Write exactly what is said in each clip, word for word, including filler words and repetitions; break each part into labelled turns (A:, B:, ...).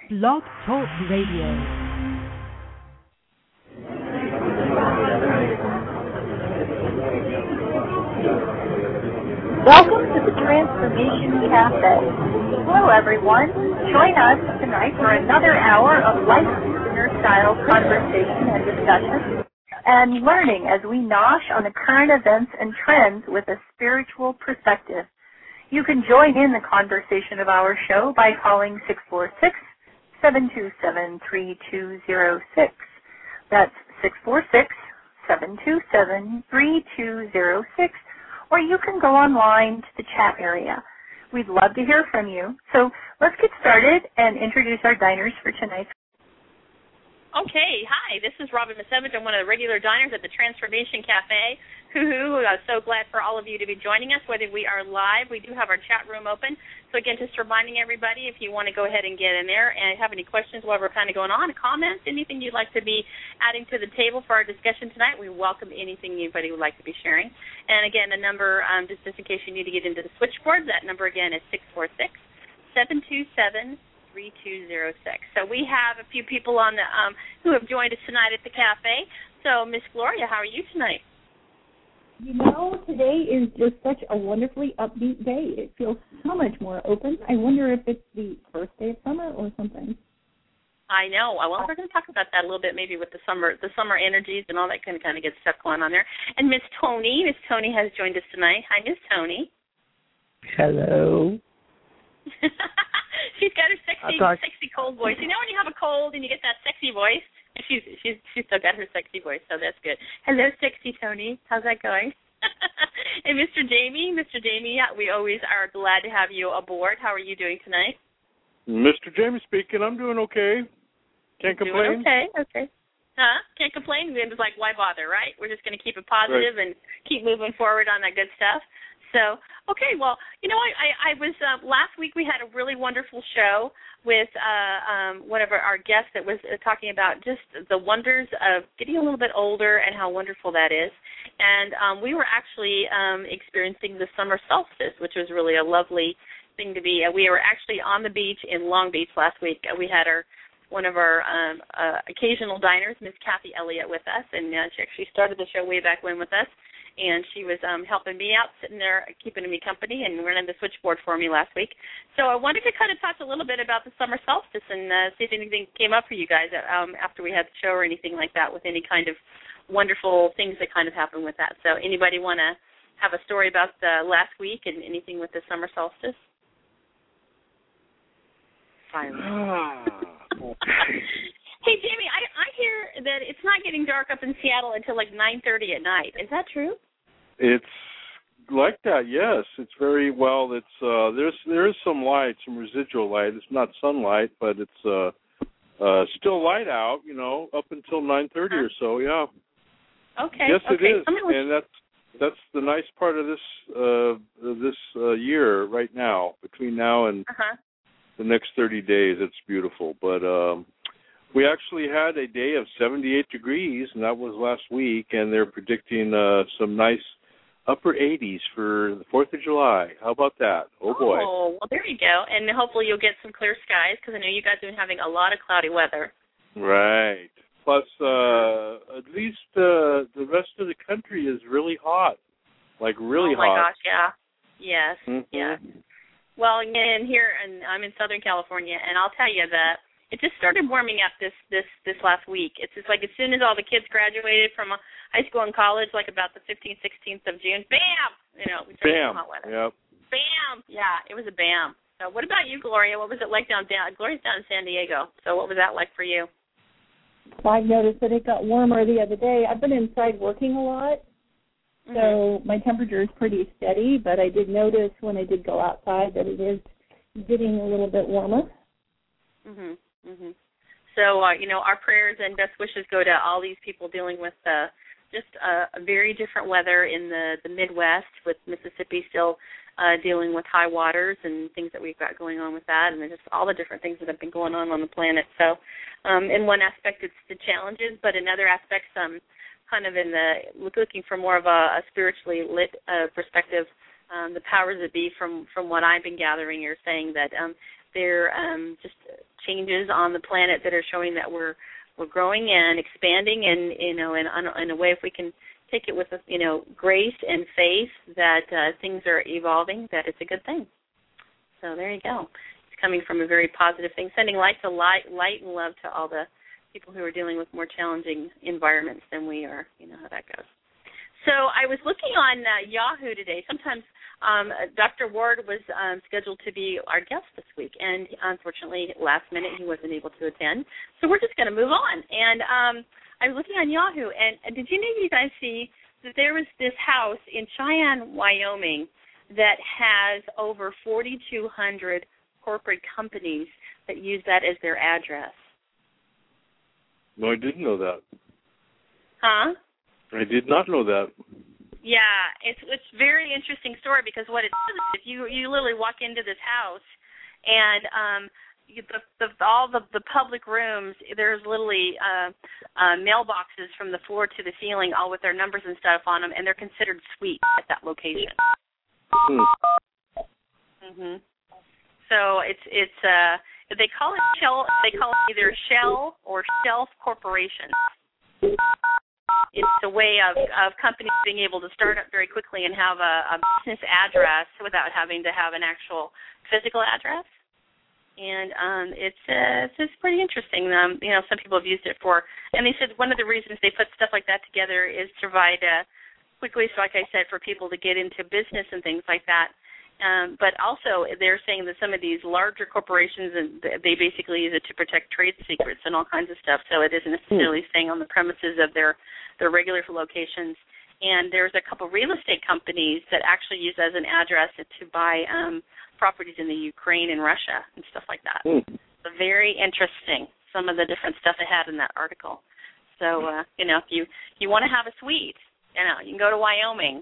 A: Blog Talk Radio.
B: Welcome to the Transformation Cafe. Hello, everyone. Join us tonight for another hour of life-style conversation and discussion and learning as we nosh on the current events and trends with a spiritual perspective. You can join in the conversation of our show by calling six four six, seven two seven, three two zero six. That's six four six, seven two seven, three two zero six. Or you can go online to the chat area. We'd love to hear from you. So let's get started and introduce our diners for tonight.
C: Okay, hi, this is Robin Misevich. I'm one of the regular diners at the Transformation Cafe. Hoo-hoo, I'm so glad for all of you to be joining us, whether we are live. We do have our chat room open. So, again, just reminding everybody, if you want to go ahead and get in there and have any questions while we're kind of going on, comments, anything you'd like to be adding to the table for our discussion tonight, we welcome anything anybody would like to be sharing. And, again, the number, um, just, just in case you need to get into the switchboard, that number, again, is six four six, seven two seven, three two zero six. So we have a few people on the um, who have joined us tonight at the cafe. So, Miss Gloria, how are you tonight?
D: You know, today is just such a wonderfully upbeat day. It feels so much more open. I wonder if it's the first day of summer or something.
C: I know. Well, we're going to talk about that a little bit, maybe with the summer, the summer energies and all that kind of kind of good stuff going on there. And Miss Tony, Miss Tony has joined us tonight. Hi, Miss Tony.
E: Hello.
C: She's got her sexy, thought... sexy cold voice. You know when you have a cold and you get that sexy voice? And she's she's she's still got her sexy voice, so that's good. Hello, sexy Tony. How's that going? And Mister Jamie, Mister Jamie, we always are glad to have you aboard. How are you doing tonight?
F: Mister Jamie speaking. I'm doing okay. Can't complain.
C: Doing okay, okay. Huh? Can't complain. It's like, why bother, right? We're just going to keep it positive right. and keep moving forward on that good stuff. So, okay, well, you know, I, I, I was, uh, last week we had a really wonderful show with uh, um, one of our, our guests that was uh, talking about just the wonders of getting a little bit older and how wonderful that is. And um, we were actually um, experiencing the summer solstice, which was really a lovely thing to be. Uh, we were actually on the beach in Long Beach last week. Uh, we had our one of our um, uh, occasional diners, Miss Kathy Elliott, with us, and uh, she actually started the show way back when with us. And she was um, helping me out, sitting there, keeping me company, and running the switchboard for me last week. So I wanted to kind of talk a little bit about the summer solstice and uh, see if anything came up for you guys um, after we had the show or anything like that with any kind of wonderful things that kind of happened with that. So anybody want to have a story about the last week and anything with the summer solstice? Hey, Jamie, I, I hear that it's not getting dark up in Seattle until like nine thirty at night. Is that true?
F: It's like that, yes. It's very well. It's uh, there's there is some light, some residual light. It's not sunlight, but it's uh, uh, still light out. You know, up until nine thirty or so. Yeah.
C: Okay.
F: Yes,
C: okay.
F: it is, and that's that's the nice part of this uh, this uh, year right now. Between now and
C: uh-huh.
F: the next thirty days, it's beautiful. But um, we actually had a day of seventy-eight degrees, and that was last week, and they're predicting uh, some nice upper eighties for the fourth of July. How about that? Oh, boy.
C: Oh, well, there you go. And hopefully you'll get some clear skies, because I know you guys have been having a lot of cloudy weather.
F: Right. Plus, uh, at least uh, the rest of the country is really hot, like really hot.
C: Oh, my hot. gosh, yeah. Yes,
F: mm-hmm.
C: yeah. Well, again, here, and I'm in Southern California, and I'll tell you that it just started warming up this, this, this last week. It's just like as soon as all the kids graduated from high school and college, like about the fifteenth, sixteenth of June, bam! You know, we started
F: bam.
C: hot weather.
F: Yep.
C: Bam! Yeah, it was a bam. So what about you, Gloria? What was it like down, down Gloria's down in San Diego. So what was that like for you?
D: I've noticed that it got warmer the other day. I've been inside working a lot, mm-hmm. so my temperature is pretty steady, but I did notice when I did go outside that it is getting a little bit warmer.
C: Mhm. Mhm. So, uh, you know, our prayers and best wishes go to all these people dealing with uh, just uh, a very different weather in the, the Midwest, with Mississippi still uh, dealing with high waters and things that we've got going on with that, and just all the different things that have been going on on the planet. So, um, in one aspect, it's the challenges, but in other aspects, um, kind of in the looking for more of a, a spiritually lit uh, perspective, um, the powers that be, from, from what I've been gathering, are saying that um, they're um, just changes on the planet that are showing that we're we're growing and expanding, and you know, in in a way, if we can take it with you know grace and faith that uh, things are evolving, that it's a good thing. So there you go. It's coming from a very positive thing, sending light to light, light and love to all the people who are dealing with more challenging environments than we are. You know how that goes. So I was looking on uh, Yahoo today. Sometimes um, Doctor Ward was um, scheduled to be our guest this week, and unfortunately, last minute, he wasn't able to attend. So we're just going to move on. And um, I was looking on Yahoo, and, and did you know, you guys see that there was this house in Cheyenne, Wyoming, that has over forty-two hundred corporate companies that use that as their address?
F: No, I didn't know that.
C: Huh?
F: I did not know that.
C: Yeah, it's it's a very interesting story, because what it is, if you you literally walk into this house and um, you, the, the, all the, the public rooms, there's literally uh, uh, mailboxes from the floor to the ceiling, all with their numbers and stuff on them, and they're considered suites at that location.
F: Hmm.
C: Mhm. So it's it's uh they call it shell they call it either shell or shelf corporations. It's a way of, of companies being able to start up very quickly and have a, a business address without having to have an actual physical address. And um, it's, uh, it's it's pretty interesting. Um, you know, some people have used it for, and they said one of the reasons they put stuff like that together is to provide uh, quickly, so like I said, for people to get into business and things like that. Um, but also, they're saying that some of these larger corporations, and they basically use it to protect trade secrets and all kinds of stuff. So it isn't necessarily mm. staying on the premises of their, their regular locations. And there's a couple real estate companies that actually use as an address to buy um, properties in the Ukraine and Russia and stuff like that. Mm. So very interesting, some of the different stuff they had in that article. So, uh, you know, if you, you want to have a suite, you know, you can go to Wyoming.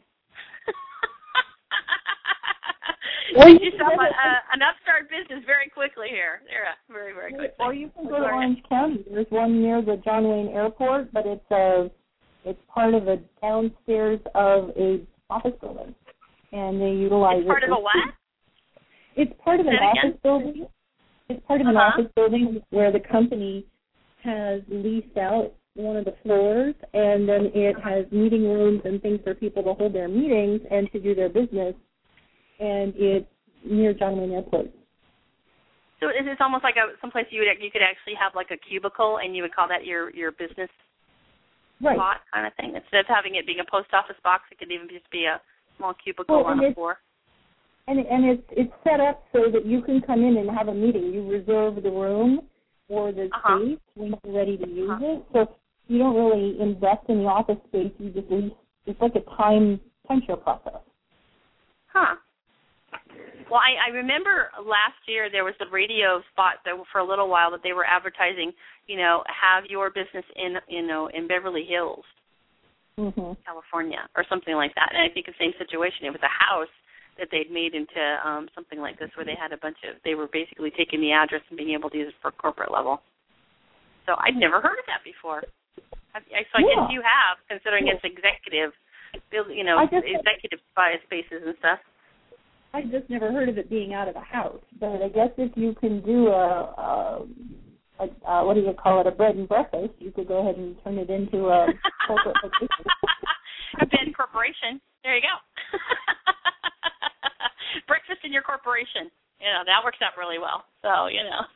D: Well,
C: you yourself a, a, an upstart business very quickly here. Yeah, very, very quickly.
D: Or you can go to Orange County. There's one near the John Wayne Airport, but it's a it's part of a downstairs of a office building, and they utilize
C: it's part
D: it.
C: Part of a what?
D: It's part of an office
C: again?
D: building. It's part of an
C: uh-huh.
D: office building where the company has leased out one of the floors, and then it has meeting rooms and things for people to hold their meetings and to do their business. And it's near John Wayne Airport.
C: So is this almost like a someplace you would you could actually have like a cubicle, and you would call that your your business
D: right.
C: spot kind of thing? Instead of having it being a post office box, it could even just be a small cubicle
D: well,
C: on the floor.
D: And and it's it's set up so that you can come in and have a meeting. You reserve the room or the
C: uh-huh.
D: space when you're ready to use
C: uh-huh.
D: it. So you don't really invest in the office space. You just lease. It's like a time timeshare process.
C: Huh. Well, I, I remember last year there was the radio spot that for a little while that they were advertising, you know, have your business in, you know, in Beverly Hills,
D: mm-hmm.
C: California, or something like that. And I think the same situation. It was a house that they'd made into um, something like this where they had a bunch of, they were basically taking the address and being able to use it for corporate level. So I'd never heard of that before. I, so I
D: yeah.
C: guess you have, considering it's executive, you know, executive spaces and stuff.
D: I just never heard of it being out of a house, but I guess if you can do a, a, a, a what do you call it, a bread and breakfast, you could go ahead and turn it into a corporate location.
C: A bed corporation. There you go. Breakfast in your corporation. You know, that works out really well. So, you know.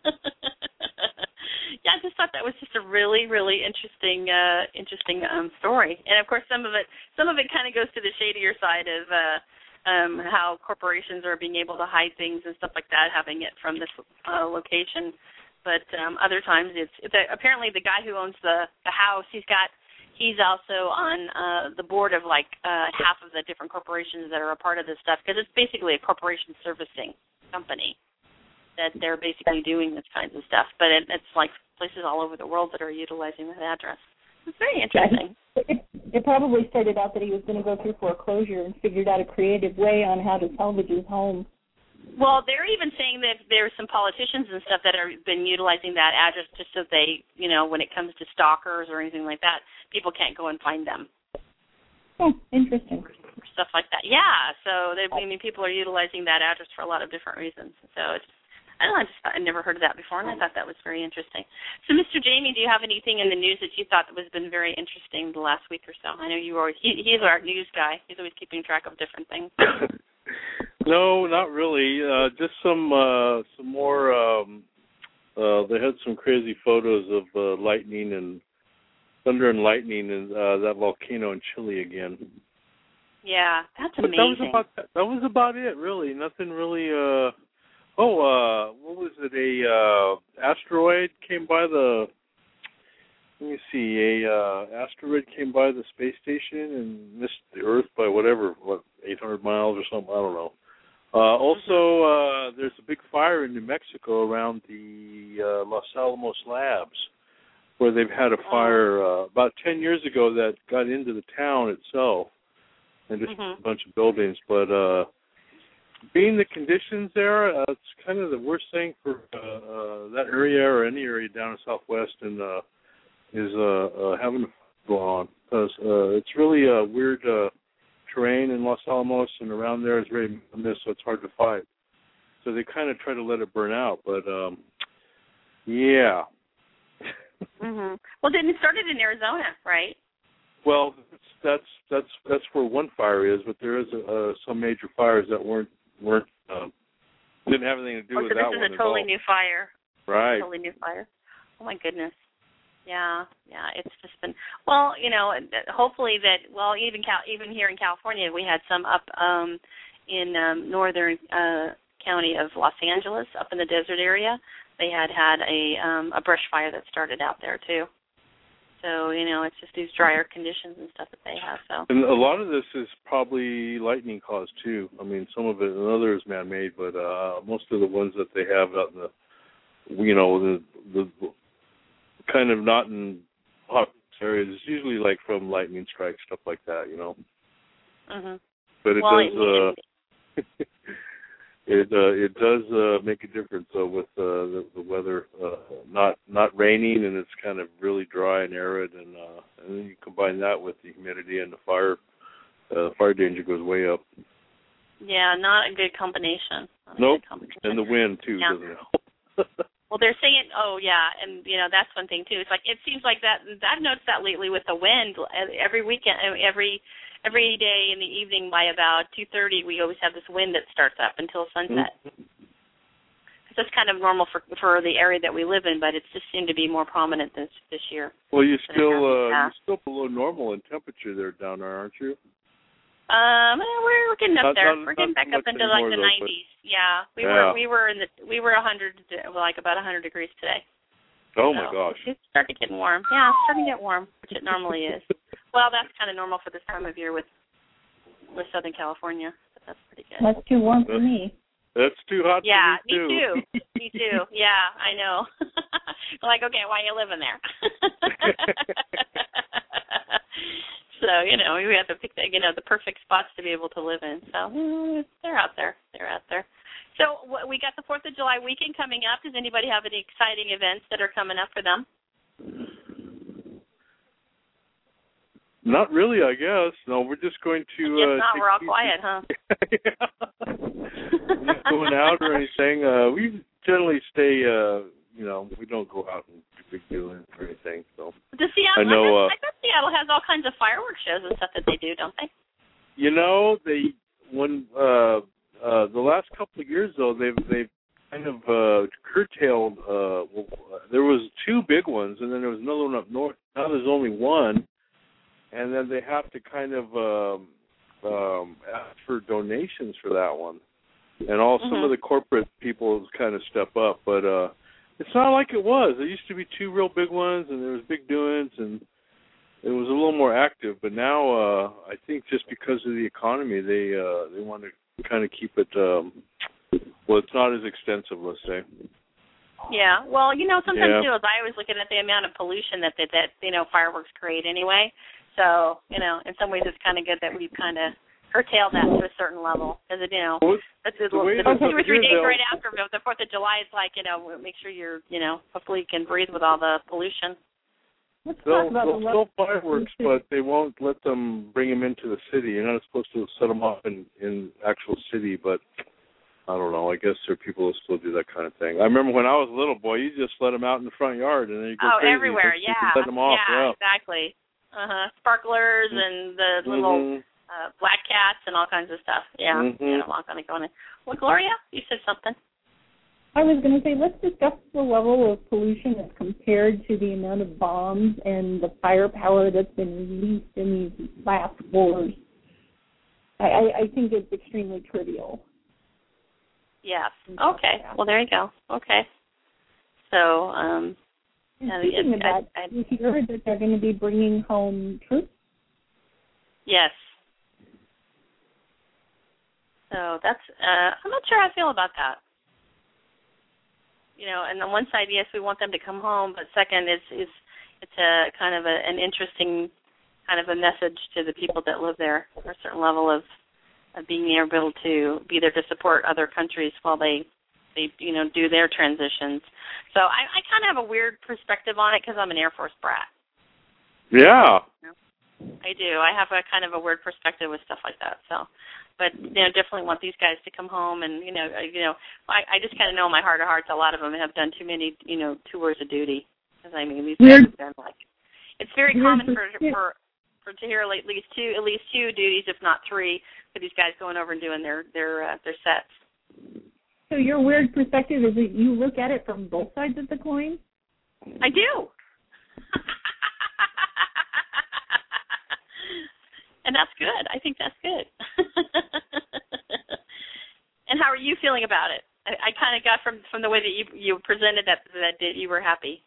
C: Yeah, I just thought that was just a really, really interesting, uh, interesting um, story. And of course, some of it, some of it kind of goes to the shadier side of. Uh, Um, how corporations are being able to hide things and stuff like that, having it from this uh, location. But um, other times, it's, it's a, apparently the guy who owns the, the house. He's got he's also on uh, the board of like uh, half of the different corporations that are a part of this stuff, because it's basically a corporation servicing company that they're basically doing this kinds of stuff. But it, it's like places all over the world that are utilizing that address. It's very interesting.
D: It, it probably started out that he was going to go through foreclosure and figured out a creative way on how to salvage his home.
C: Well, they're even saying that there's some politicians and stuff that have been utilizing that address just so they, you know, when it comes to stalkers or anything like that, people can't go and find them.
D: Oh, interesting.
C: Stuff like that. Yeah, so they, I mean, people are utilizing that address for a lot of different reasons. So it's I don't know, I just thought, I'd never heard of that before, and I thought that was very interesting. So, Mister Jamie, do you have anything in the news that you thought that was been very interesting the last week or so? I know you were always, he, he's our news guy. He's always keeping track of different things.
F: No, not really. Uh, just some uh, some more. Um, uh, they had some crazy photos of uh, lightning and thunder and lightning and uh, that volcano in Chile again.
C: Yeah, that's
F: but
C: amazing.
F: That was about that was about it, really. Nothing really. Uh, oh, uh, what was it? A uh, asteroid came by the. Let me see. A uh, asteroid came by the space station and missed the Earth by whatever, what, eight hundred miles or something. I don't know. Uh, also, uh, there's a big fire in New Mexico around the uh, Los Alamos Labs, where they've had a fire uh, about ten years ago that got into the town itself and just
C: mm-hmm.
F: a bunch of buildings. But uh, being the conditions there, uh, it's kind of the worst thing for uh, uh, that area or any area down in Southwest and uh, is uh, uh, having to go on because uh, it's really a weird uh, terrain in Los Alamos and around there is very mist, so it's hard to fight. So they kind of try to let it burn out, but um, yeah.
C: mhm. Well, then it started in Arizona, right?
F: Well, that's that's that's where one fire is, but there is a, uh, some major fires that weren't weren't uh, didn't have anything to do
C: oh,
F: with
C: so
F: that one.
C: this is a totally
F: all.
C: new fire.
F: Right.
C: Totally new fire. Oh my goodness. Yeah, yeah. It's just been well, you know. Hopefully that well, even Cal, even here in California, we had some up um, in um, northern uh, county of Los Angeles, up in the desert area. They had had a um, a brush fire that started out there too. So, you know, it's just these drier conditions and stuff that they have. So,
F: and a lot of this is probably lightning caused too. I mean, some of it, another is man-made, but uh, most of the ones that they have out in the, you know, the the kind of not in hot areas, it's usually like from lightning strikes, stuff like that, you know.
C: mm-hmm.
F: But it
C: well,
F: does. It, uh, It uh, it does uh, make a difference though with uh, the, the weather uh, not not raining and it's kind of really dry and arid and uh, and then you combine that with the humidity and the fire uh, fire danger goes way up.
C: Yeah, not a good combination. Not a
F: nope,
C: good combination.
F: And the wind too
C: yeah.
F: doesn't help.
C: Well, they're saying, oh yeah, and you know that's one thing too. It's like it seems like that. I've noticed that lately with the wind. Every weekend, every every day in the evening by about two thirty, we always have this wind that starts up until sunset. Mm-hmm. That's kind of normal for for the area that we live in, but it just seemed to be more prominent this this year.
F: Well, you still uh, you're still below normal in temperature there down there, aren't you?
C: Um, we're getting up
F: not,
C: there.
F: Not,
C: we're getting back up into like the
F: though,
C: nineties. Yeah, we
F: yeah.
C: were we were in the we were a hundred like about a hundred degrees today.
F: Oh
C: so
F: my gosh!
C: It's starting getting warm. Yeah, it's starting to get warm, which it normally is. Well, that's kind of normal for this time of year with with Southern California. But that's pretty good.
D: That's too warm for me.
F: That's too hot
C: yeah,
F: for me too.
C: me too. me too. Yeah, I know. Like, okay, why are you living there? So, you know, we have to pick the, you know, the perfect spots to be able to live in. So mm, they're out there. They're out there. So we got the fourth of July weekend coming up. Does anybody have any exciting events that are coming up for them?
F: Not really, I guess. No, we're just going to...
C: If
F: uh,
C: not, we're all quiet, huh?
F: Not going out or anything. Uh, we generally stay, uh, you know, we don't go out and do big deals or anything. So
C: the Seattle,
F: I know. Uh,
C: I bet Seattle has all kinds of fireworks shows and stuff that they do, don't they?
F: You know, they when uh, uh, the last couple of years though, they've they've kind of uh, curtailed. Uh, well, there was two big ones, and then there was another one up north. Now there's only one, and then they have to kind of um, um, ask for donations for that one. And all mm-hmm. some of the corporate people kind of step up, but uh, it's not like it was. There used to be two real big ones, and there was big doings, and it was a little more active. But now, uh, I think just because of the economy, they uh, they want to kind of keep it. Um, well, it's not as extensive, let's say.
C: Yeah. Well, you know, sometimes
F: yeah.
C: too, as I always looking at the amount of pollution that, that that you know fireworks create anyway. So you know, in some ways, it's kind of good that we've kind of curtail that to a certain level, because you know
F: well,
C: that's the,
F: the,
C: the two or three days
F: they'll...
C: right after the Fourth of July. It's like you know, make sure you're you know, hopefully you can breathe with all the pollution.
D: Let's
F: they'll
D: talk about
F: they'll
D: the
F: still fireworks, but they won't let them bring them into the city. You're not supposed to set them off in in actual city, but I don't know. I guess there are people who still do that kind of thing. I remember when I was a little boy, you just let them out in the front yard, and then you go
C: oh,
F: crazy.
C: everywhere,
F: you
C: yeah.
F: Let them off.
C: Yeah,
F: yeah,
C: exactly. Uh-huh. Sparklers
F: mm-hmm.
C: and the little
F: mm-hmm.
C: uh, black cats and all kinds of stuff. Yeah,
F: mm-hmm.
C: yeah I'm not going to go in. Well, Gloria, you said something.
D: I was going to say, let's discuss the level of pollution as compared to the amount of bombs and the firepower that's been released in these last wars. I, I, I think it's extremely trivial.
C: Yes. Okay. Well, there you go. Okay. So, um,
D: and
C: uh,
D: speaking
C: it,
D: of that,
C: I, I,
D: you heard that they're going to be bringing home troops?
C: Yes. So that's, uh, I'm not sure how I feel about that. You know, and on one side, yes, we want them to come home, but second, it's it's it's a kind of a, an interesting kind of a message to the people that live there, for a certain level of, of being able to be there to support other countries while they they you know do their transitions. So I, I kind of have a weird perspective on it because I'm an Air Force brat.
F: Yeah.
C: You know, I do. I have a kind of a weird perspective with stuff like that. So. But you know, definitely want these guys to come home, and you know, you know, I, I just kind of know in my heart of hearts, a lot of them have done too many, you know, tours of duty. Because I mean, these guys have done like, it's very common for for for to hear at least two, at least two duties, if not three, for these guys going over and doing their their uh, their sets.
D: So your weird perspective is that you look at it from both sides of the coin?
C: I do. And that's good. I think that's good. And how are you feeling about it? I, I kind of got from, from the way that you you presented that that you were happy.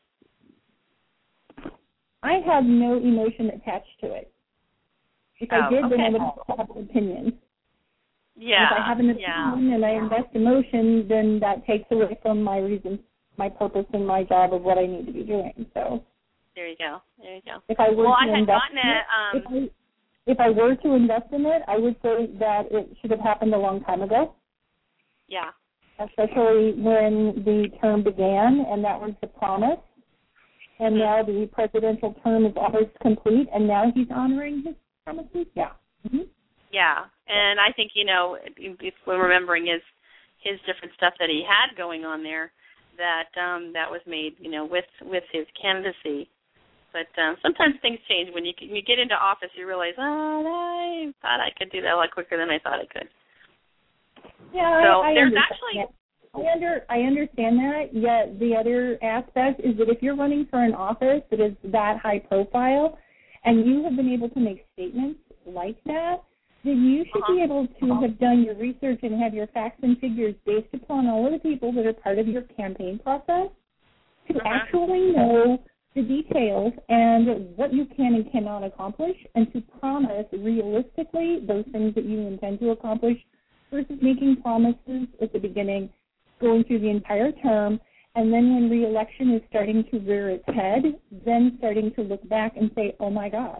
D: I have no emotion attached to it. If
C: oh,
D: I did,
C: okay.
D: then I would have an opinion.
C: Yeah.
D: If I have an opinion
C: yeah.
D: and I invest emotion, then that takes away from my reason, my purpose, and my job of what I need to be doing. So
C: there you go. There you go.
D: If I were
C: well,
D: to
C: I had
D: invest
C: gotten it. Um,
D: if I, If I were to invest in it, I would say that it should have happened a long time ago.
C: Yeah.
D: Especially when the term began, and that was the promise. And now the presidential term is almost complete, and now he's honoring his promises? Yeah. Mm-hmm.
C: Yeah. And I think, you know, if we're remembering his, his different stuff that he had going on there, that um, that was made, you know, with, with his candidacy. But um, sometimes things change. When you when you get into office, you realize, oh, I thought I could do that a lot quicker than I thought I could.
D: Yeah,
C: so
D: I, I
C: there's
D: understand
C: actually.
D: That. I under I understand that. Yet the other aspect is that if you're running for an office that is that high profile, and you have been able to make statements like that, then you should
C: uh-huh.
D: be able to uh-huh. have done your research and have your facts and figures based upon all of the people that are part of your campaign process to uh-huh. actually know the details and what you can and cannot accomplish, and to promise realistically those things that you intend to accomplish versus making promises at the beginning, going through the entire term, and then when re-election is starting to rear its head, then starting to look back and say, oh, my gosh.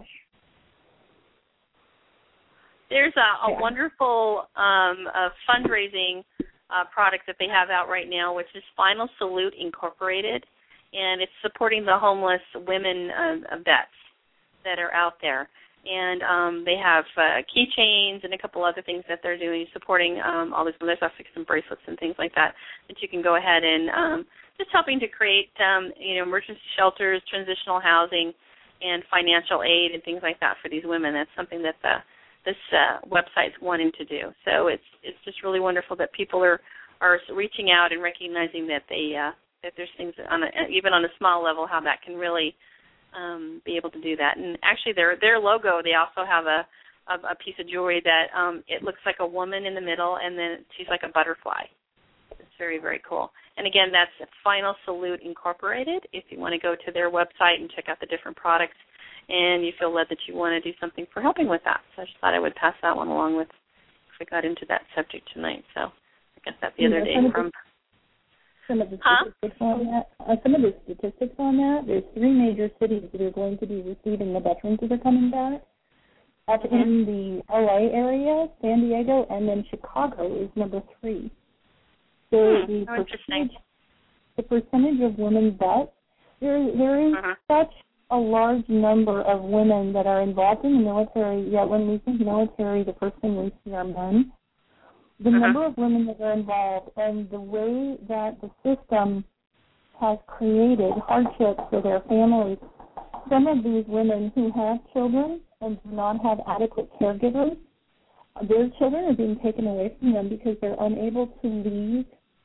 C: There's a, a
D: yeah.
C: wonderful um, a fundraising uh, product that they have out right now, which is Final Salute Incorporated. And it's supporting the homeless women uh, vets that are out there. And um, they have uh, keychains and a couple other things that they're doing, supporting um, all this. There's also some bracelets and things like that that you can go ahead and um, just helping to create, um, you know, emergency shelters, transitional housing, and financial aid and things like that for these women. That's something that the, this uh, website's wanting to do. So it's it's just really wonderful that people are, are reaching out and recognizing that they uh, that there's things on a, even on a small level how that can really um, be able to do that. And actually, their their logo, they also have a a, a piece of jewelry that um, it looks like a woman in the middle, and then she's like a butterfly. It's very, very cool. And again, that's Final Salute Incorporated. If you want to go to their website and check out the different products, and you feel led that you want to do something for helping with that. So I just thought I would pass that one along with if we got into that subject tonight. So I guess that the other day from.
D: Some of the
C: huh?
D: statistics on that. Uh, some of the statistics on that. There's three major cities that are going to be receiving the veterans that are coming back. Up mm-hmm. in the L A area, San Diego, and then Chicago is number three. So
C: hmm.
D: the
C: oh,
D: percentage, the percentage of women vets, there there is
C: uh-huh.
D: such a large number of women that are involved in the military. Yet when we think military, the first thing we see are men. the
C: uh-huh.
D: number of women that are involved, and the way that the system has created hardships for their families. Some of these women who have children and do not have adequate caregivers, their children are being taken away from them because they're unable to leave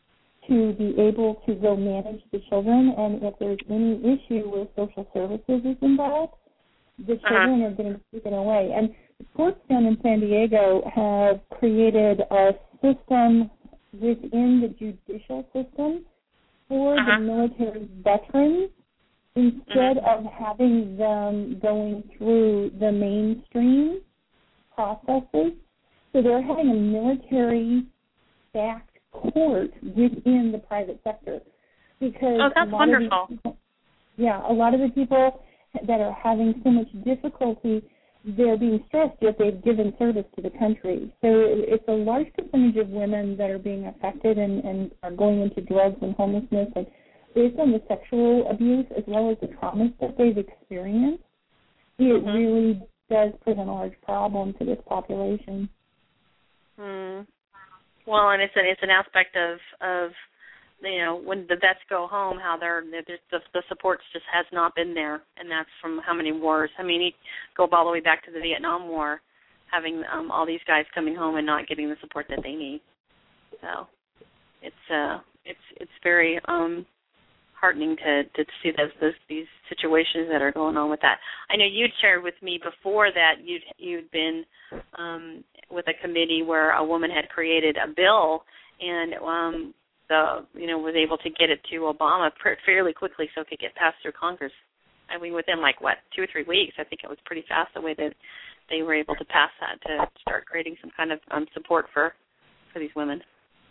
D: to be able to go manage the children, and if there's any issue with social services is involved, the children uh-huh. are getting taken away. And the courts down in San Diego have created a system within the judicial system for uh-huh. the military veterans instead uh-huh. of having them going through the mainstream processes. So they're having a military-backed court within the private sector. Because
C: oh, that's
D: a lot
C: wonderful.
D: Of these people, yeah, a lot of the people that are having so much difficulty, they're being stressed yet they've given service to the country. So it's a large percentage of women that are being affected and, and are going into drugs and homelessness, and based on the sexual abuse as well as the traumas that they've experienced, it mm-hmm. really does present a large problem to this population.
C: Hmm. Well, and it's an it's an aspect of of you know when the vets go home, how they're, they're the the support just has not been there, and that's from how many wars? I mean, you go all the way back to the Vietnam War, having um, all these guys coming home and not getting the support that they need. So it's uh it's it's very um heartening to to see those, those these situations that are going on with that. I know you'd shared with me before that you'd you'd been um, with a committee where a woman had created a bill and um, the you know was able to get it to Obama fairly quickly so it could get passed through Congress. I mean, within like what two or three weeks. I think it was pretty fast the way that they were able to pass that to start creating some kind of um, support for for these women.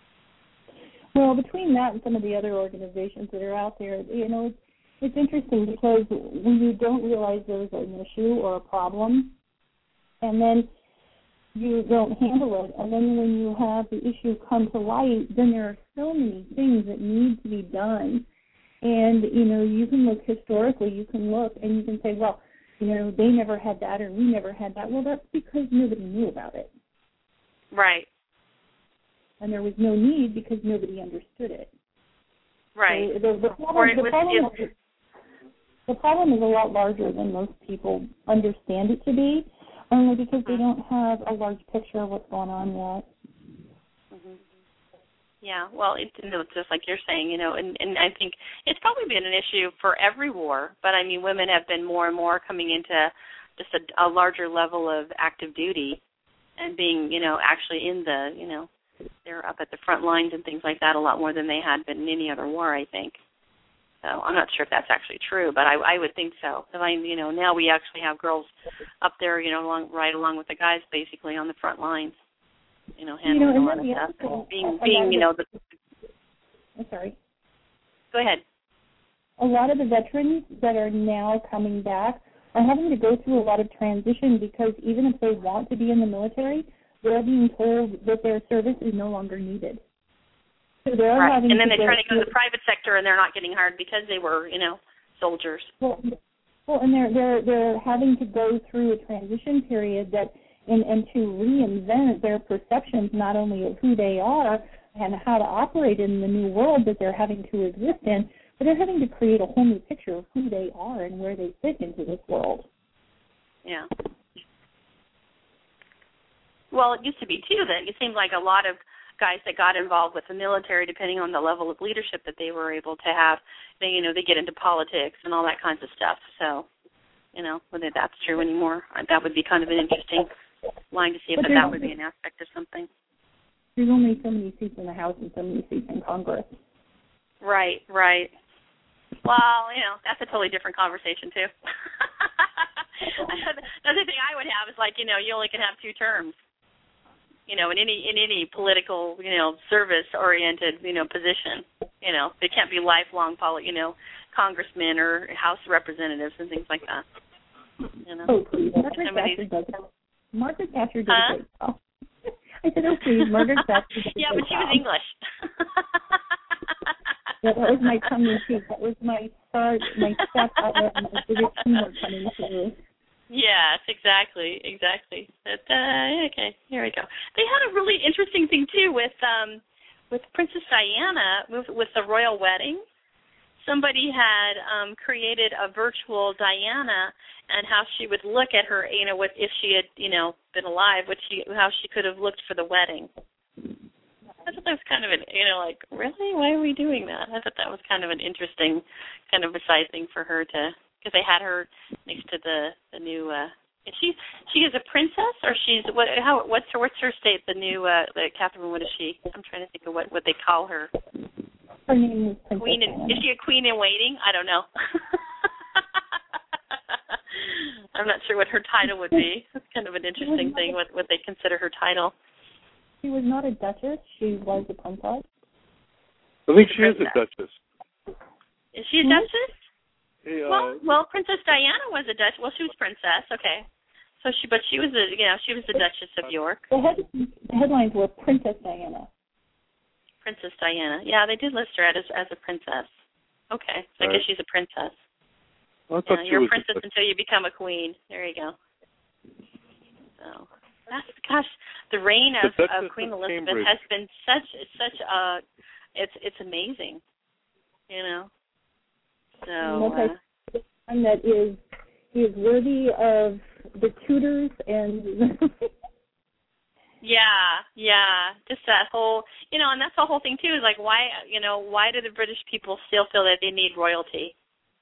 D: Well, between that and some of the other organizations that are out there, you know, it's, it's interesting because when you don't realize there's an issue or a problem, and then you don't handle it, and then when you have the issue come to light, then there are so many things that need to be done. And, you know, you can look historically, you can look, and you can say, well, you know, they never had that or we never had that. Well, that's because nobody knew about it.
C: Right.
D: And there was no need because nobody understood it.
C: Right.
D: So the, the, problem, the, problem is, the problem is a lot larger than most people understand it to be, only because they don't have a large picture of what's going on yet.
C: Mm-hmm. Yeah, well, it's just like you're saying, you know, and, and I think it's probably been an issue for every war, but, I mean, women have been more and more coming into just a, a larger level of active duty and being, you know, actually in the, you know, they're up at the front lines and things like that a lot more than they had been in any other war, I think. So I'm not sure if that's actually true, but I, I would think so. I mean, you know, now we actually have girls up there, you know, along, right along with the guys, basically on the front lines, you know, handling you know, a lot of stuff. And being, being, you know, the.
D: I'm sorry.
C: Go ahead.
D: A lot of the veterans that are now coming back are having to go through a lot of transition because even if they want to be in the military, they're being told that their service is no longer needed. So they're
C: right.
D: having
C: and then
D: to
C: they
D: go
C: try to go
D: through,
C: to the private sector and they're not getting hired because they were, you know, soldiers.
D: Well, well and they're they're they're having to go through a transition period that and, and to reinvent their perceptions not only of who they are and how to operate in the new world that they're having to exist in, but they're having to create a whole new picture of who they are and where they fit into this world.
C: Yeah. Well, it used to be, too, that it seemed like a lot of guys that got involved with the military, depending on the level of leadership that they were able to have, they, you know, they get into politics and all that kinds of stuff. So, you know, whether that's true anymore, that would be kind of an interesting line to see if that, that would be an aspect of something.
D: There's only so many seats in the House and so many seats in Congress.
C: Right, right. Well, you know, that's a totally different conversation, too. Another thing I would have is, like, you know, you only can have two terms. You know, in any in any political, you know, service-oriented, you know, position, you know, they can't be lifelong, poli- you know, congressmen or House representatives and things like that. You know,
D: oh, please, Margaret Thatcher does it. Margaret Thatcher did huh? a great job. I said, oh, please, Margaret Thatcher did a
C: Yeah,
D: great
C: but she
D: job.
C: was English.
D: Yeah, that was my tongue in cheek. That was my start, my step out of my biggest humor coming through.
C: Yes, exactly, exactly. But, uh, okay, here we go. They had a really interesting thing too with um, with Princess Diana with, with the royal wedding. Somebody had um, created a virtual Diana and how she would look at her, you know, with, if she had, you know, been alive, what she, how she could have looked for the wedding. I thought that was kind of an, you know, like, really? Why are we doing that? I thought that was kind of an interesting, kind of a side thing for her to, because they had her next to the the new. Uh, is she she is a princess, or she's what? How what's her what's her state? The new uh, the Catherine. What is she? I'm trying to think of what, what they call her.
D: Her name is Princess
C: Queen. In, is she a queen in waiting? I don't know. I'm not sure what her title would be. That's kind of an interesting thing. What what they consider her title.
D: She was not a duchess. She was a princess.
F: I think she is a duchess.
C: Is she a duchess?
F: Hey, uh,
C: well, well, Princess Diana was a duchess. Well, she was princess. Okay, so she, but she was a, you know, she was the Duchess of York.
D: The, head, the headlines were Princess Diana.
C: Princess Diana. Yeah, they did list her as as a princess. Okay, so I guess she's a princess.
F: Well, I
C: yeah,
F: thought
C: you're
F: she
C: a princess
F: was
C: until you become a queen. There you go. So, that's, gosh, the reign of,
F: the
C: of Queen
F: of
C: Elizabeth
F: Cambridge.
C: has been such such a, it's it's amazing, you know. So. Uh,
D: and that is is worthy of the Tudors and.
C: Yeah, yeah, just that whole, you know, and that's the whole thing too. Is like, why, you know, why do the British people still feel that they need royalty?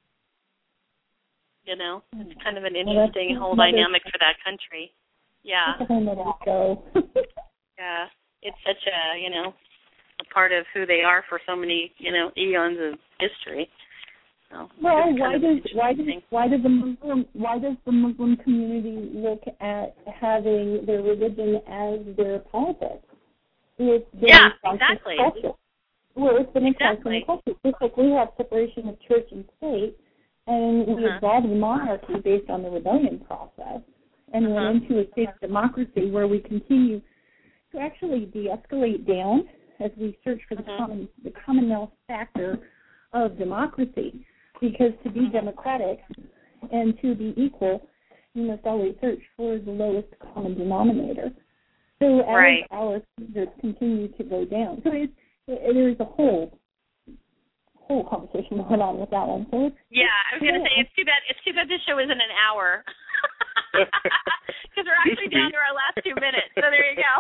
C: You know, it's kind of an interesting
D: well,
C: whole dynamic for that country. Yeah.
D: Go.
C: Yeah, it's such a, you know, a part of who they are for so many, you know, eons of history. So,
D: well, why does why does why does the Muslim why does the Muslim community look at having their religion as their politics? It's
C: yeah, exactly.
D: Culture. Well, it's been
C: exactly.
D: in culture. Just like we have separation of church and state, and we
C: uh-huh.
D: evolved the monarchy based on the rebellion process, and uh-huh. went into a state of democracy where we continue to actually de-escalate down as we search for the
C: uh-huh.
D: common the commonwealth factor of democracy. Because to be democratic and to be equal, you must always search for the lowest common denominator. So as
C: right.
D: our standards continue to go down, so it's, it, there's a whole whole conversation going on with that one. So it's,
C: yeah, I was going to say it's too bad. It's too bad this show isn't an hour because we're actually down to our last two minutes. So there you go.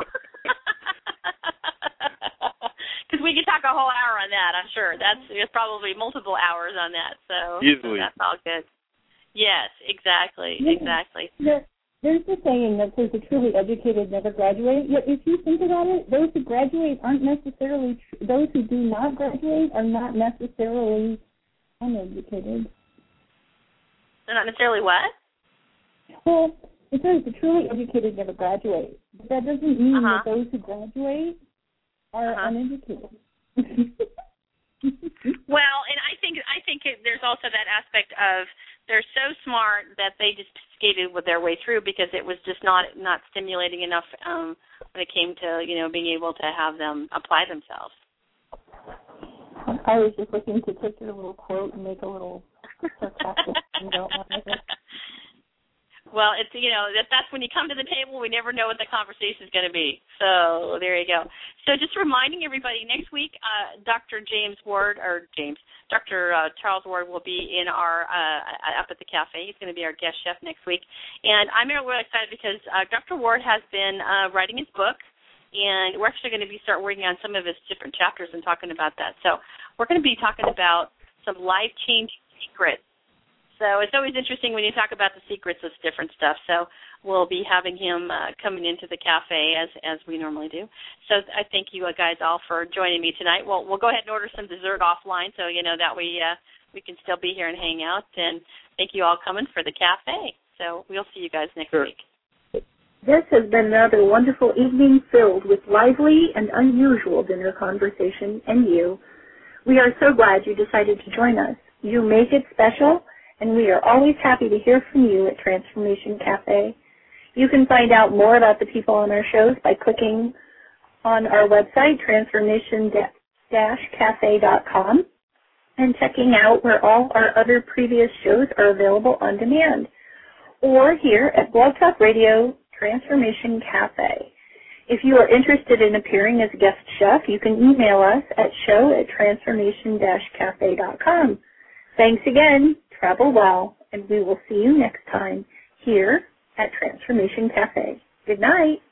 C: Because we could talk a whole hour on that, I'm sure. That's there's probably multiple hours on that. So,
F: Easily.
C: so that's all good. Yes, exactly,
D: yeah.
C: exactly.
D: There, there's the saying that says the truly educated never graduate. Yet if you think about it, those who graduate aren't necessarily, tr- those who do not graduate are not necessarily uneducated.
C: They're not necessarily what?
D: Well, it says the truly educated never graduate. But that doesn't mean
C: uh-huh.
D: that those who graduate are
C: uh-huh.
D: uneducated.
C: Well, and I think I think it, there's also that aspect of they're so smart that they just skated with their way through because it was just not not stimulating enough um, when it came to you know being able to have them apply themselves.
D: I was just looking to take your little quote and make a little sarcastic note on it.
C: Well, it's you know that that's when you come to the table, we never know what the conversation is going to be. So there you go. So just reminding everybody, next week, uh, Doctor James Ward or James, Doctor Uh, Charles Ward will be in our uh, up at the cafe. He's going to be our guest chef next week, and I'm really excited because uh, Doctor Ward has been uh, writing his book, and we're actually going to be start working on some of his different chapters and talking about that. So we're going to be talking about some life-changing secrets. So it's always interesting when you talk about the secrets of different stuff. So we'll be having him uh, coming into the cafe as as we normally do. So I thank you guys all for joining me tonight. Well, we'll go ahead and order some dessert offline so, you know, that we, uh, we can still be here and hang out. And thank you all coming for the cafe. So we'll see you guys next
F: sure.
C: week.
B: This has been another wonderful evening filled with lively and unusual dinner conversation and you. We are so glad you decided to join us. You make it special, and we are always happy to hear from you at Transformation Cafe. You can find out more about the people on our shows by clicking on our website, transformation dash cafe dot com, and checking out where all our other previous shows are available on demand. or here at Blog Talk Radio Transformation Cafe. If you are interested in appearing as a guest chef, you can email us at show at transformation dash cafe dot com. Thanks again, travel well, and we will see you next time here at Transformation Cafe. Good night.